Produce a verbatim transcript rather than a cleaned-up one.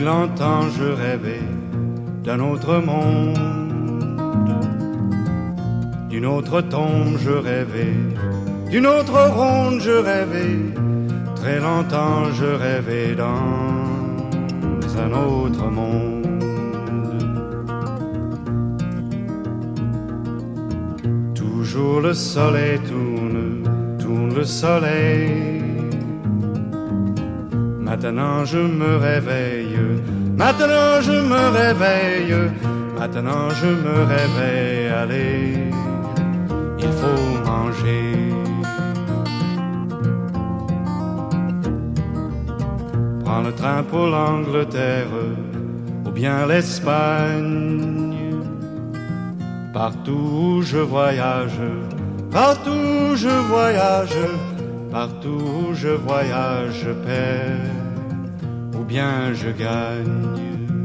longtemps je rêvais d'un autre monde, d'une autre tombe je rêvais, d'une autre ronde je rêvais, très longtemps je rêvais dans un autre monde. Toujours le soleil tourne, tourne le soleil. Maintenant je me réveille, maintenant je me réveille, maintenant je me réveille, allez, il faut manger. Prends le train pour l'Angleterre ou bien l'Espagne. Partout où je voyage, partout où je voyage, partout où je voyage, je perds ou bien je gagne.